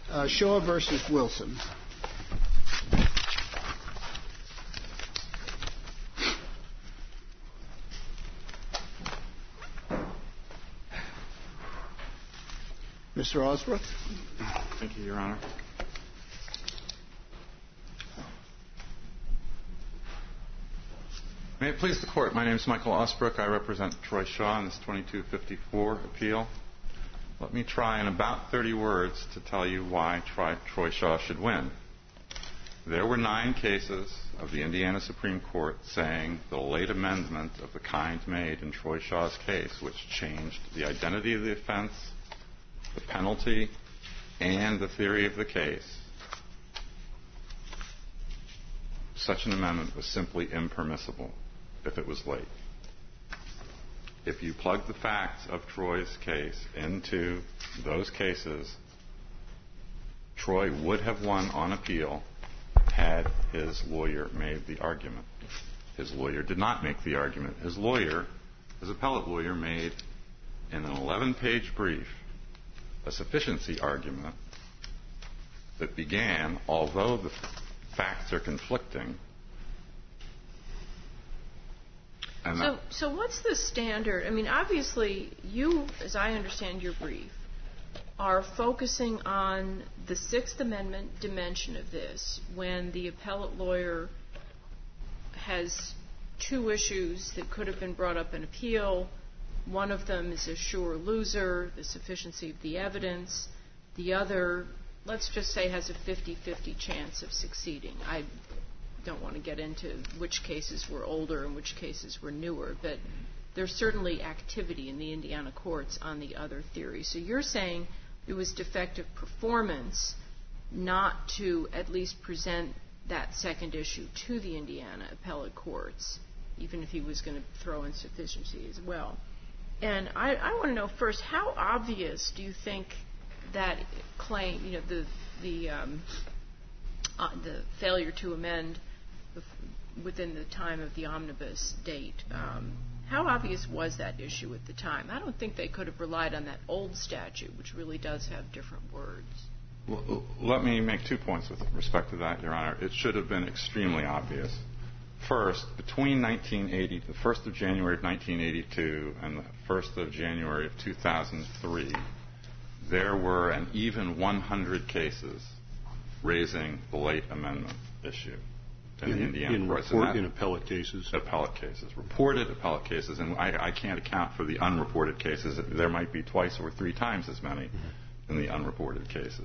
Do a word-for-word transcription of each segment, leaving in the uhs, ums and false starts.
Uh, Shaw versus Wilson. Mister Osbrook. Thank you, Your Honor. May it please the Court, my name is Michael Osbrook. I represent Troy Shaw in this twenty-two fifty-four appeal. Let me try in about thirty words to tell you why Troy Shaw should win. There were nine cases of the Indiana Supreme Court saying the late amendment of the kind made in Troy Shaw's case, which changed the identity of the offense, the penalty, and the theory of the case. Such an amendment was simply impermissible if it was late. If you plug the facts of Troy's case into those cases, Troy would have won on appeal had his lawyer made the argument. His lawyer did not make the argument. His lawyer, his appellate lawyer, made in an eleven-page brief a sufficiency argument that began, although the facts are conflicting. And so, so what's the standard? I mean, obviously, you, as I understand your brief, are focusing on the Sixth Amendment dimension of this when the appellate lawyer has two issues that could have been brought up in appeal. One of them is a sure loser, the sufficiency of the evidence. The other, let's just say, has a fifty-fifty chance of succeeding. I don't want to get into which cases were older and which cases were newer, but there's certainly activity in the Indiana courts on the other theory. So you're saying it was defective performance not to at least present that second issue to the Indiana appellate courts, even if he was going to throw in sufficiency as well. And I, I want to know first, how obvious do you think that claim, you know, the the um, uh, the failure to amend within the time of the omnibus date, um, how obvious was that issue at the time? I don't think they could have relied on that old statute, which really does have different words. Well, let me make two points with respect to that, Your Honor. It should have been extremely obvious. First, between nineteen eighty, the first of January of nineteen eighty-two and the first of January of two thousand three, there were an even one hundred cases raising the late amendment issue in, in the Indiana in courts. Report, in appellate cases? Appellate cases. Reported appellate cases. And I, I can't account for the unreported cases. There might be twice or three times as many mm-hmm. in the unreported cases.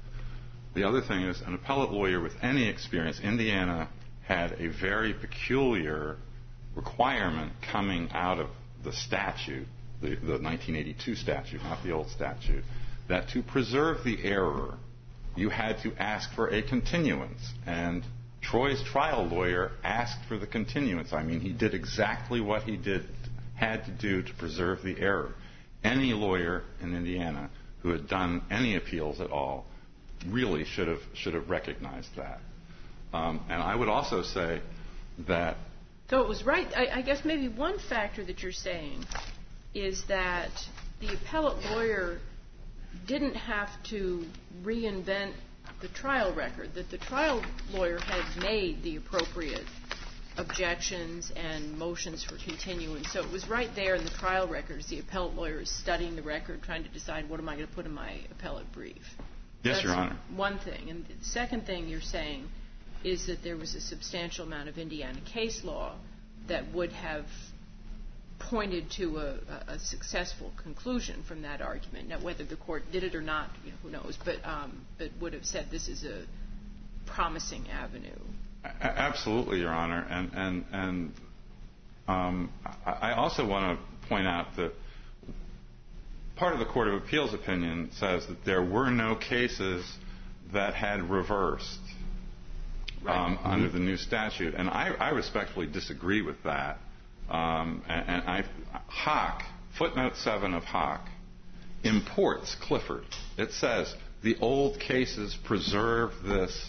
The other thing is, an appellate lawyer with any experience, Indiana had a very peculiar requirement coming out of the statute, the, the nineteen eighty-two statute, not the old statute, that to preserve the error, you had to ask for a continuance. And Troy's trial lawyer asked for the continuance. I mean, he did exactly what he did had to do to preserve the error. Any lawyer in Indiana who had done any appeals at all really should have should have recognized that. Um, and I would also say that... So it was right. I, I guess maybe one factor that you're saying is that the appellate lawyer didn't have to reinvent the trial record, that the trial lawyer had made the appropriate objections and motions for continuance. So it was right there in the trial records. The appellate lawyer is studying the record, trying to decide what am I going to put in my appellate brief. Yes, That's Your Honor. One thing. And the second thing you're saying is that there was a substantial amount of Indiana case law that would have pointed to a, a successful conclusion from that argument. Now, whether the court did it or not, you know, who knows, but um, but would have said this is a promising avenue. A- absolutely, Your Honor. And and and um, I also want to point out that part of the Court of Appeals opinion says that there were no cases that had reversed right. um, mm-hmm. under the new statute, and I, I respectfully disagree with that. Um, and, and I, Hawk, footnote seven of Hawk, imports Clifford. It says the old cases preserve this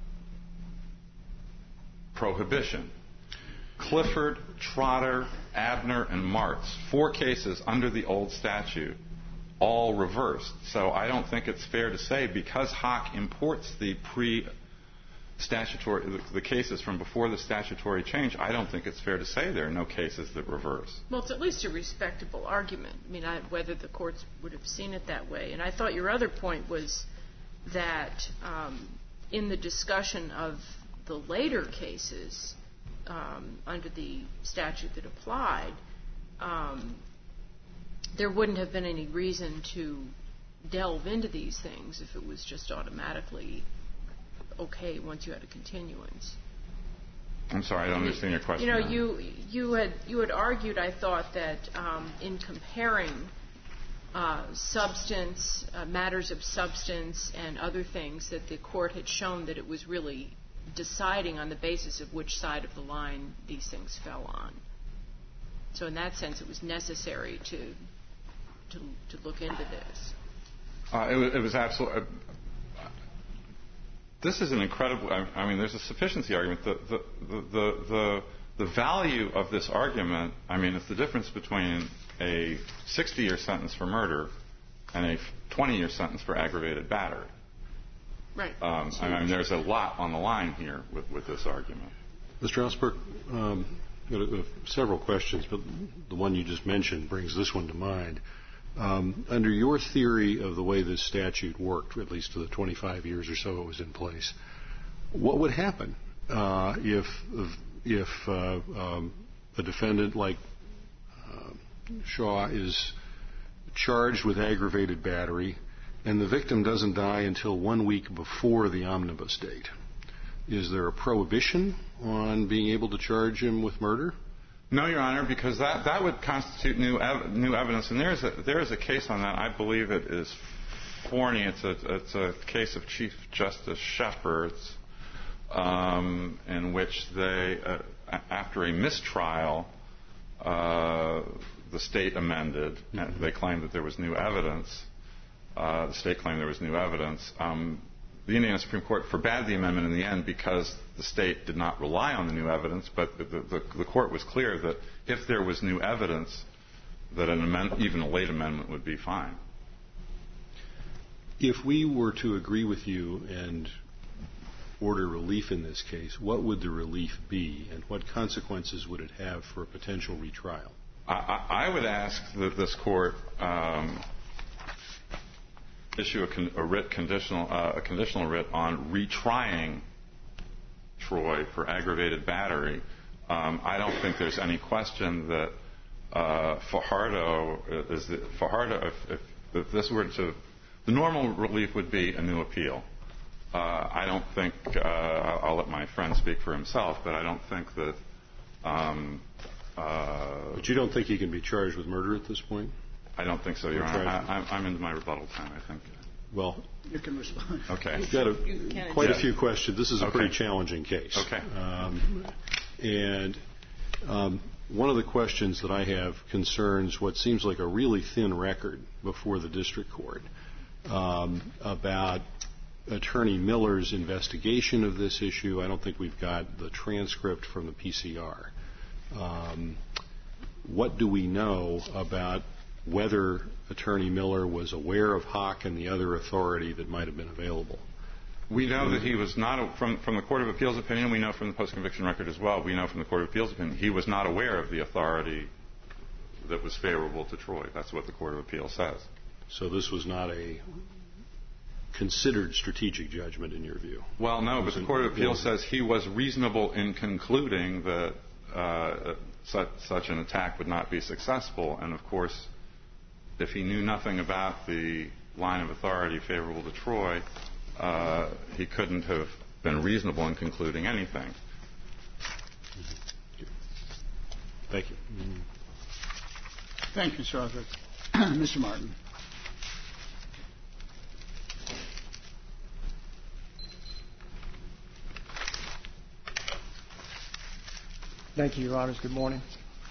prohibition. Clifford, Trotter, Abner, and Martz, four cases under the old statute, all reversed. So I don't think it's fair to say because Haack imports the pre-statutory, the, the cases from before the statutory change, I don't think it's fair to say there are no cases that reverse. Well, it's at least a respectable argument. I mean, I, whether the courts would have seen it that way. And I thought your other point was that um, in the discussion of the later cases um, under the statute that applied, um, there wouldn't have been any reason to delve into these things if it was just automatically okay once you had a continuance. I'm sorry, I don't understand your question. You know, now. you you had you had argued, I thought, that um, in comparing uh, substance, uh, matters of substance, and other things, that the court had shown that it was really deciding on the basis of which side of the line these things fell on. So in that sense, it was necessary to to, to look into this. Uh, it, was, it was absolutely. Uh, this is an incredible. I, I mean, there's a sufficiency argument. The the, the the the the value of this argument. I mean, it's the difference between a sixty-year sentence for murder and a twenty-year sentence for aggravated battery. Right. Um, I mean, there's a lot on the line here with, with this argument. Mister Osberg, um, several questions, but the one you just mentioned brings this one to mind. Um, under your theory of the way this statute worked, at least for the twenty-five years or so it was in place, what would happen uh, if if uh, um, a defendant like uh, Shaw is charged with aggravated battery and the victim doesn't die until one week before the omnibus date? Is there a prohibition on being able to charge him with murder? No, Your Honor, because that, that would constitute new ev- new evidence, and there is a there is a case on that. I believe it is Forney. It's a it's a case of Chief Justice Shepard's, um, in which they, uh, after a mistrial, uh, the state amended. Mm-hmm. And they claimed that there was new evidence. Uh, the state claimed there was new evidence. Um, The Indiana Supreme Court forbade the amendment in the end because the state did not rely on the new evidence, but the, the, the court was clear that if there was new evidence, that an amend, even a late amendment would be fine. If we were to agree with you and order relief in this case, what would the relief be, and what consequences would it have for a potential retrial? I, I, I would ask that this court um, issue a, con- a writ conditional, uh, a conditional writ on retrying Troy for aggravated battery. Um, I don't think there's any question that uh, Fajardo is the, Fajardo. If, if, if this were to, the normal relief would be a new appeal. Uh, I don't think uh, I'll let my friend speak for himself, but I don't think that. Um, uh, but you don't think he can be charged with murder at this point? I don't think so, Your Honor. I, I'm into my rebuttal time, I think. Well, you can respond. Okay. We've got a, quite yeah. a few questions. This is a okay. pretty challenging case. Okay. Um, and um, one of the questions that I have concerns what seems like a really thin record before the district court um, about Attorney Miller's investigation of this issue. I don't think we've got the transcript from the P C R. Um, what do we know about whether Attorney Miller was aware of Haack and the other authority that might have been available? We know that he was not, from, from the Court of Appeals opinion, we know from the post-conviction record as well, we know from the Court of Appeals opinion, he was not aware of the authority that was favorable to Troy. That's what the Court of Appeals says. So this was not a considered strategic judgment in your view? Well, no, but the Court of Appeals says he was reasonable in concluding that uh, such, such an attack would not be successful. And, of course, if he knew nothing about the line of authority favorable to Troy, uh, he couldn't have been reasonable in concluding anything. Thank you. Thank you, Mister Osberg. Mister Martin. Thank you, Your Honors. Good morning.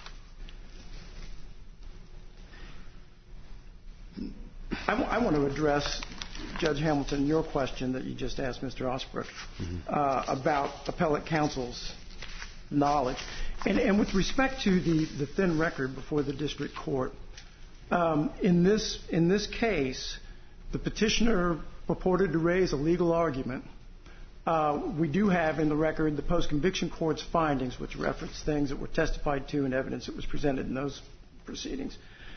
I, w- I want to address, Judge Hamilton, your question that you just asked Mister Osberg mm-hmm. uh, about appellate counsel's knowledge. And, and with respect to the, the thin record before the district court, Um, in this in this case, the petitioner purported to raise a legal argument. Uh, we do have in the record the post-conviction court's findings, which reference things that were testified to and evidence that was presented in those proceedings.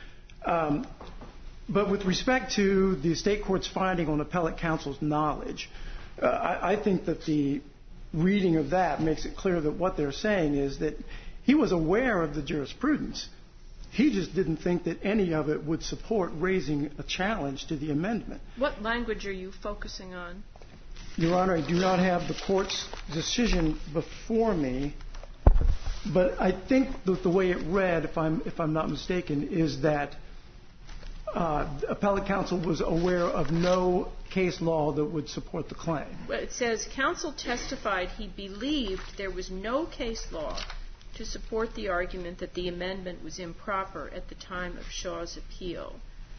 Um, but with respect to the state court's finding on appellate counsel's knowledge, uh, I, I think that the reading of that makes it clear that what they're saying is that he was aware of the jurisprudence. He just didn't think that any of it would support raising a challenge to the amendment. What language are you focusing on? Your Honor, I do not have the court's decision before me, but I think that the way it read, if I'm, if I'm not mistaken, is that uh, appellate counsel was aware of no case law that would support the claim. Well, it says, counsel testified he believed there was no case law to support the argument that the amendment was improper at the time of Shaw's appeal.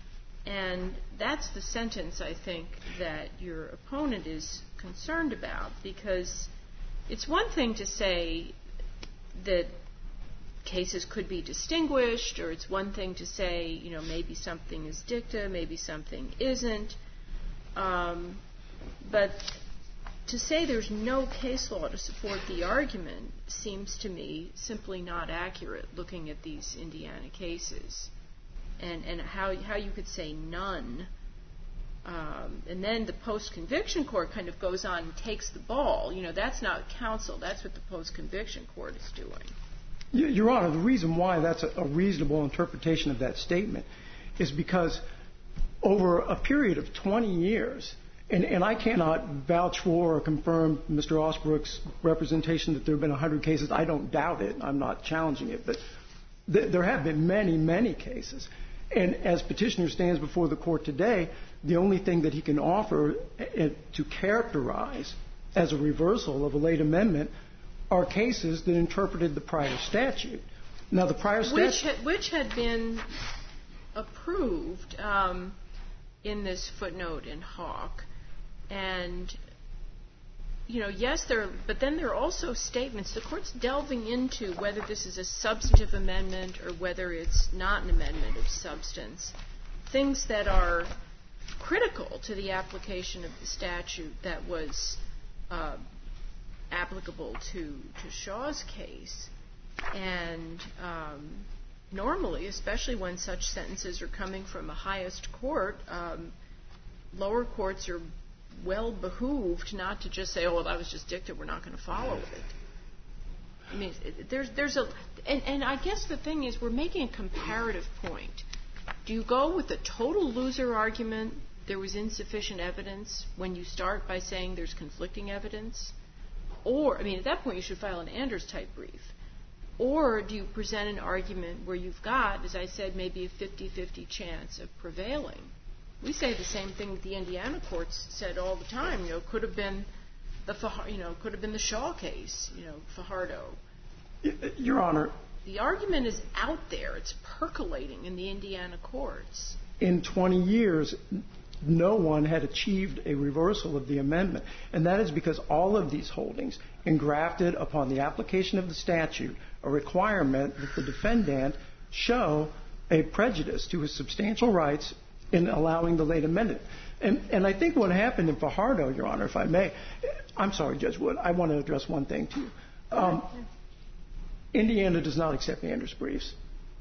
And that's the sentence, I think, that your opponent is concerned about, because it's one thing to say that cases could be distinguished, or it's one thing to say, you know, maybe something is dicta, maybe something isn't. Um, but to say there's no case law to support the argument seems to me simply not accurate, looking at these Indiana cases. And, and how, how you could say none. Um, and then the post-conviction court kind of goes on and takes the ball. You know, that's not counsel. That's what the post-conviction court is doing. Your Honor, the reason why that's a, a reasonable interpretation of that statement is because over a period of twenty years, and, and I cannot vouch for or confirm Mister Osbrook's representation that there have been one hundred cases. I don't doubt it. I'm not challenging it. But th- there have been many, many cases. And as petitioner stands before the court today, the only thing that he can offer to characterize as a reversal of a late amendment are cases that interpreted the prior statute. Now, the prior statute... Which had, which had been approved um, in this footnote in Hawk. And, you know, yes, there, but then there are also statements. The court's delving into whether this is a substantive amendment or whether it's not an amendment of substance. Things that are critical to the application of the statute that was uh, applicable to, to Shaw's case. And um, normally, especially when such sentences are coming from a highest court, um, lower courts are well behooved not to just say, oh, well, that was just dicta, we're not going to follow it. I mean, there's, there's a, and, and I guess the thing is, we're making a comparative point. Do you go with the total loser argument, there was insufficient evidence, when you start by saying there's conflicting evidence? Or, I mean, at that point you should file an Anders-type brief. Or do you present an argument where you've got, as I said, maybe a fifty-fifty chance of prevailing? We say the same thing that the Indiana courts said all the time. You know, could have been the you know could have been the Shaw case. You know, Fajardo. Your Honor, the argument is out there. It's percolating in the Indiana courts. In twenty years, no one had achieved a reversal of the amendment, and that is because all of these holdings engrafted upon the application of the statute a requirement that the defendant show a prejudice to his substantial rights in allowing the late amendment. And, and I think what happened in Fajardo, Your Honor, if I may, I'm sorry, Judge Wood, I want to address one thing to you. Um, Indiana does not accept Anders briefs.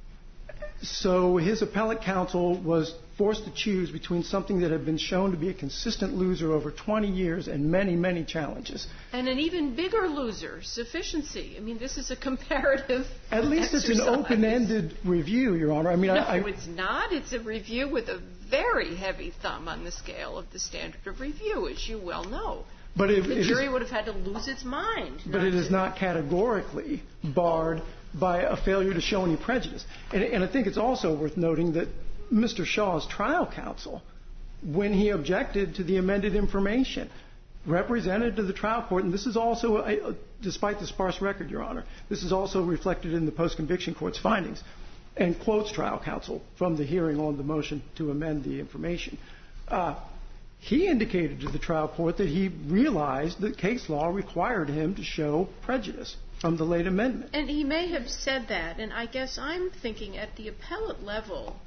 So his appellate counsel was forced to choose between something that had been shown to be a consistent loser over twenty years and many, many challenges. And an even bigger loser, sufficiency. I mean, this is a comparative At least exercise. It's an open-ended review, Your Honor. I mean, no, I, I, it's not. It's a review with a very heavy thumb on the scale of the standard of review, as you well know. But if, the it jury is, would have had to lose its mind. But it is not categorically barred by a failure to show any prejudice. And, and I think it's also worth noting that Mister Shaw's trial counsel, when he objected to the amended information, represented to the trial court, and this is also, a, despite the sparse record, Your Honor, this is also reflected in the post-conviction court's findings, and quotes trial counsel from the hearing on the motion to amend the information. Uh, he indicated to the trial court that he realized that case law required him to show prejudice from the late amendment. And he may have said that, and I guess I'm thinking at the appellate level,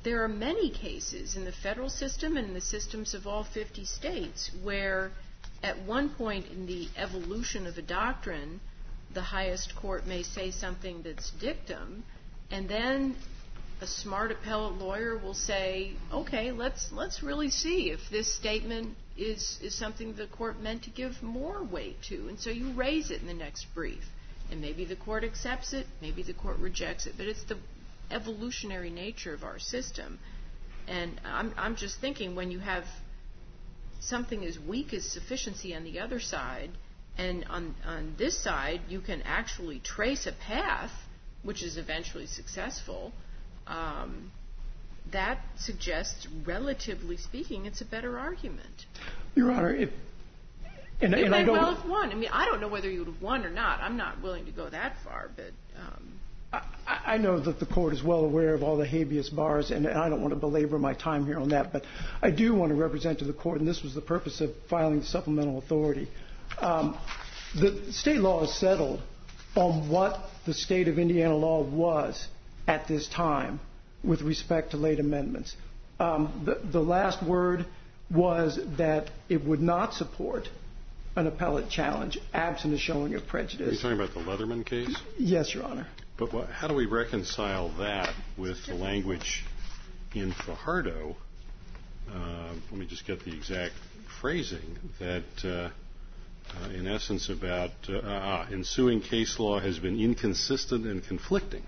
there are many cases in the federal system and in the systems of all fifty states where at one point in the evolution of a doctrine, the highest court may say something that's dictum, and then a smart appellate lawyer will say, okay, let's let's really see if this statement is, is something the court meant to give more weight to. And so you raise it in the next brief. And maybe the court accepts it, maybe the court rejects it, but it's the evolutionary nature of our system. And I'm, I'm just thinking, when you have something as weak as sufficiency on the other side, and on, on this side you can actually trace a path which is eventually successful, um, that suggests, relatively speaking, it's a better argument. Your Honor, if and, you and may I don't, well have won. I mean, I don't know whether you would have won or not. I'm not willing to go that far, but um, I, I know that the court is well aware of all the habeas bars, and I don't want to belabor my time here on that, but I do want to represent to the court, and this was the purpose of filing the supplemental authority. Um, the state law is settled on what the state of Indiana law was at this time with respect to late amendments. Um, the, the last word was that it would not support an appellate challenge absent a showing of prejudice. Are you talking about the Leatherman case? Yes, Your Honor. But what, how do we reconcile that with the language in Fajardo? Uh, let me just get the exact phrasing that, uh, uh, in essence, about uh, uh, ensuing case law has been inconsistent and conflicting.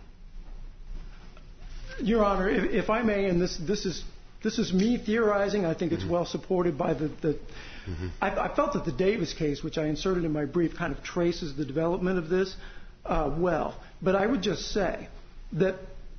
Your Honor, if, if I may, and this this is this is me theorizing. I think it's mm-hmm. well supported by the. the mm-hmm. I, I felt that the Davis case, which I inserted in my brief, kind of traces the development of this uh, well. But I would just say that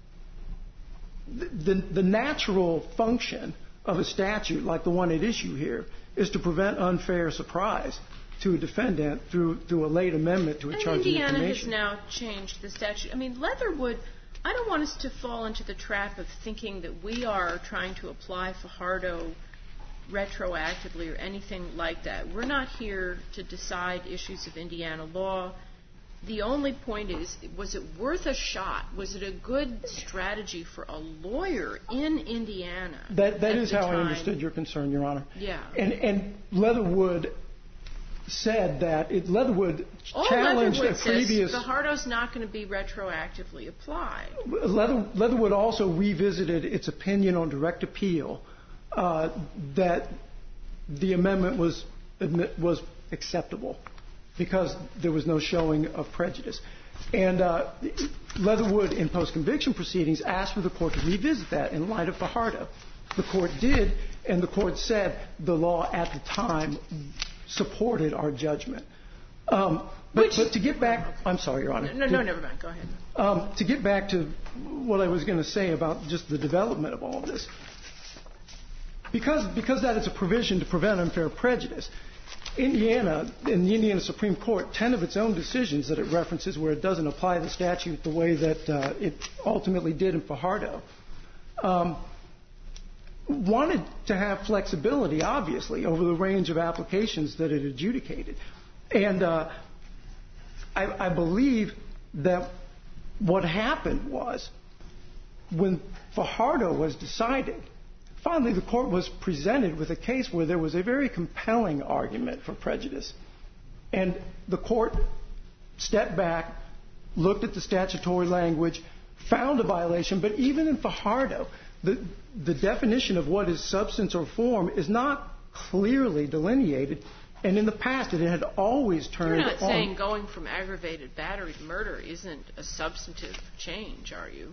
the, the the natural function of a statute like the one at issue here is to prevent unfair surprise to a defendant through through a late amendment to a and charge of Indiana information. has now changed the statute. I mean, Leatherwood. I don't want us to fall into the trap of thinking that we are trying to apply Fajardo retroactively or anything like that. We're not here to decide issues of Indiana law. The only point is, was it worth a shot? Was it a good strategy for a lawyer in Indiana? That that is how time? I understood your concern, Your Honor. Yeah. And and Leatherwood said that it, Leatherwood All challenged Leatherwood a previous. Says Fajardo's not going to be retroactively applied. Leather, Leatherwood also revisited its opinion on direct appeal uh, that the amendment was was acceptable because there was no showing of prejudice. And uh, Leatherwood, in post-conviction proceedings, asked for the court to revisit that in light of Fajardo. The court did, and the court said the law at the time supported our judgment. Um, but, but to get back, I'm sorry, Your Honor. No, to, no, never mind. Go ahead. Um, to get back to what I was going to say about just the development of all of this, because because that is a provision to prevent unfair prejudice, Indiana, in the Indiana Supreme Court, ten of its own decisions that it references where it doesn't apply the statute the way that uh, it ultimately did in Fajardo, um, wanted to have flexibility, obviously, over the range of applications that it adjudicated. And uh, I, I believe that what happened was when Fajardo was decided, finally the court was presented with a case where there was a very compelling argument for prejudice. And the court stepped back, looked at the statutory language, found a violation, but even in Fajardo, the, the definition of what is substance or form is not clearly delineated. And in the past, it had always turned on. You're not saying going from aggravated battery to murder isn't a substantive change, are you?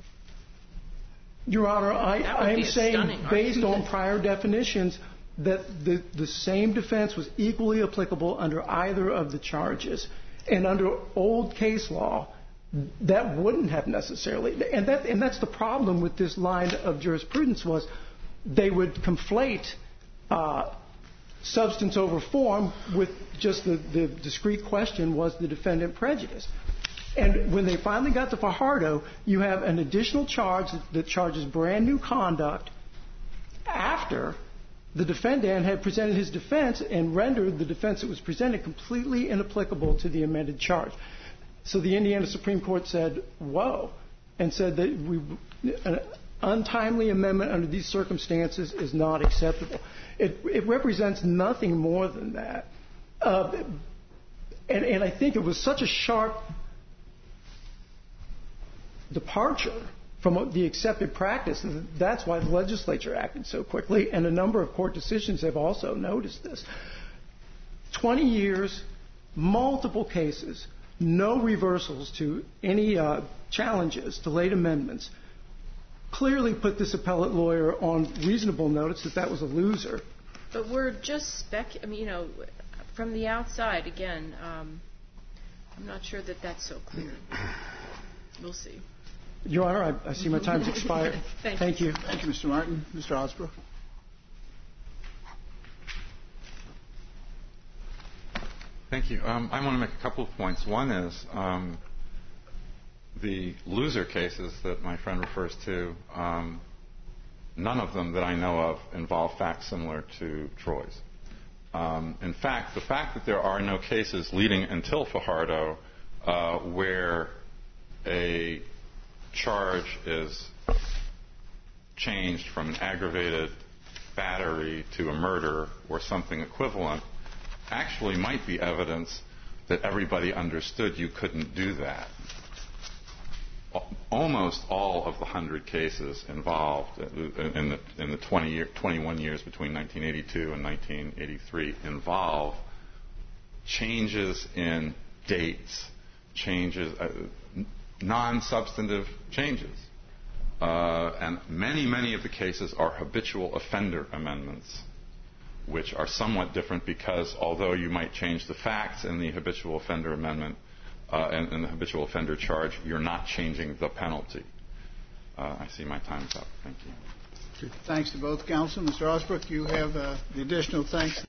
Your Honor, I, I am saying, based argument. on prior definitions, that the, the same defense was equally applicable under either of the charges. And under old case law, that wouldn't have necessarily. And, that, and that's the problem with this line of jurisprudence was they would conflate uh, substance over form with just the, the discrete question, was the defendant prejudiced? And when they finally got to Fajardo, you have an additional charge that charges brand new conduct after the defendant had presented his defense and rendered the defense that was presented completely inapplicable to the amended charge. So the Indiana Supreme Court said, whoa, and said that we, an, untimely amendment under these circumstances is not acceptable. It, it represents nothing more than that. Uh, and, and I think it was such a sharp departure from the accepted practice, and that's why the legislature acted so quickly, and a number of court decisions have also noticed this. twenty years, multiple cases, no reversals to any uh, challenges to late amendments, clearly put this appellate lawyer on reasonable notice that that was a loser. But we're just spec. I mean, you know, from the outside, again, um, I'm not sure that that's so clear. We'll see. Your Honor, I, I see my time's expired. Thank, Thank you. you. Thank you, Mister Martin. Mister Osbrook. Thank you. Um, I want to make a couple of points. One is um, the loser cases that my friend refers to, um, none of them that I know of involve facts similar to Troy's. Um, in fact, the fact that there are no cases leading until Fajardo uh, where a charge is changed from an aggravated battery to a murder or something equivalent actually might be evidence that everybody understood you couldn't do that. Almost all of the hundred cases involved in the, in the twenty year, twenty-one years between nineteen eighty-two and nineteen eighty-three involve changes in dates, changes, uh, non-substantive changes. Uh, and many, many of the cases are habitual offender amendments, which are somewhat different because although you might change the facts in the habitual offender amendment uh, and, and the habitual offender charge, you're not changing the penalty. Uh, I see my time's up. Thank you. Thanks to both counsel. Mister Osbrook, you have uh, the additional thanks.